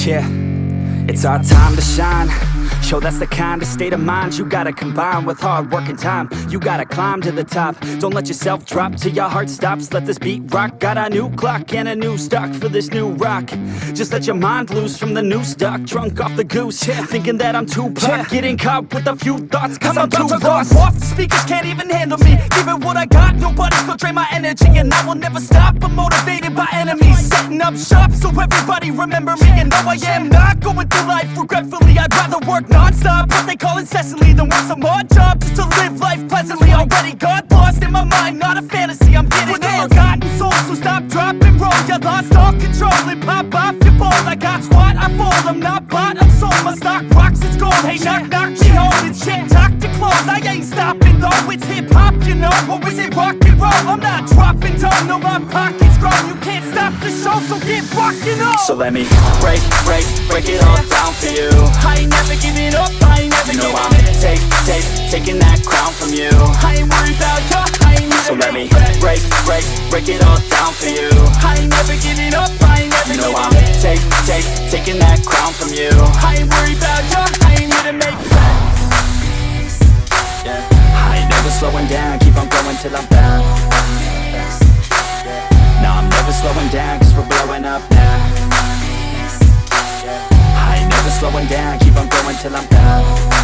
Yeah, it's our time to shine. Show that's the kind of state of mind you gotta combine with hard work and time. You gotta climb to the top. Don't let yourself drop till your heart stops. Let this beat rock. Got a new clock and a new stock for this new rock. Just let your mind loose from the new stock. Drunk off the goose, thinking that I'm too pop. Getting caught with a few thoughts cause I'm too lost. Off the speakers can't even handle me. Give it what I got, nobody's gonna drain my energy. And I will never stop, I'm motivated by enemies. Setting up shop so everybody remember me. And no, I am not going through life regretfully. I'd rather work non-stop, what they call incessantly, than work some odd job just to live life pleasantly. Already got lost in my mind, not a fantasy, I'm getting with a forgotten soul, so stop, drop, and roll. You lost all control and pop off your ball. I got squat, I fall, I'm not bought, I'm sold. My stock rocks, it's gold. Hey, knock, knock, she holding shit, talk to close. I ain't stopping though, it's hip-hop, you know. Or is it rock and roll? I'm not dropping down, no, my pocket's grown. You can't stop the show, so get rockin' on. So let me break it all down for you. I ain't never giving up, I ain't never giving up. Taking that crown from you. I ain't worried about you, I ain't never. So let me break it all down for you. I ain't never giving up, I ain't never giving up. Taking that crown from you. I ain't worried about you, I ain't here to make friends. Yeah, I ain't never slowing down, keep on going till I'm found. No, I'm never slowing down, cause we're blowing up now. I ain't never slowing down, keep on going till I'm down.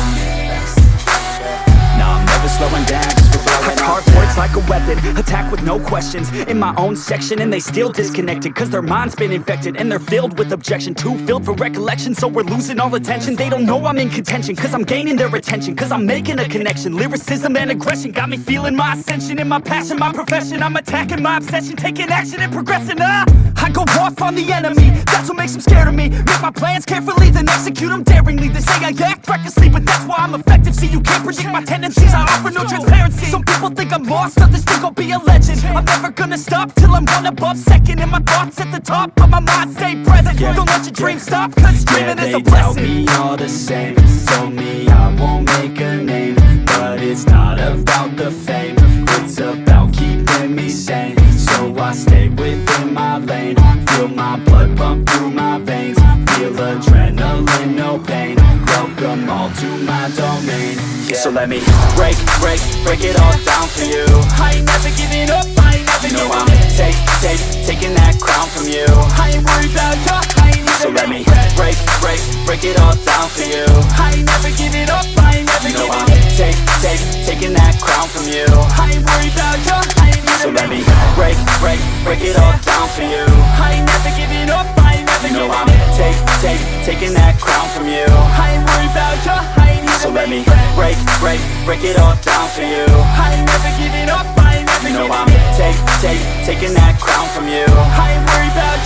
No, I'm never slowing down, cause we're blowing up. Hard words like a weapon, attack with no questions. In my own section and they still disconnected, cause their mind's been infected and they're filled with objection. Too filled for recollection, so we're losing all attention. They don't know I'm in contention, cause I'm gaining their attention. Cause I'm making a connection, lyricism and aggression got me feeling my ascension. In my passion, my profession, I'm attacking my obsession. Taking action and progressing, I go off on the enemy, that's what makes them scared of me. Make my plans carefully, then execute them daringly. They say I act recklessly, but that's why I'm effective. See, you can't predict my tendencies, I offer no transparency. Some people think I'm lost, others think I'll be a legend. I'm never gonna stop till I'm one above second. And my thoughts at the top, but my mind stay present. Don't let your dreams stop, cause dreaming is a blessing. They tell me all the same, told me I won't make a name. But it's not about the fame, it's about keeping me sane. So I stay within my lane, feel my blood pump through my veins. Feel adrenaline, no pain, welcome all to my domain. Yeah. So let me break it all down for you. I ain't never giving up, I ain't never giving up. I'm taking that crown from you. I ain't worried about you, I ain't never. So let me break it all down for you. I ain't never giving up, I ain't never giving up. I'm taking that crown from you. I ain't worried about you, I ain't never. So let me break it all down for you. I ain't never giving up, I ain't never giving up. I'm taking that crown from you. I ain't worried about you, I ain't never. So let me break it all down for you. I ain't never giving up, I ain't never giving up. I'm taking that crown from you. I ain't worried about you.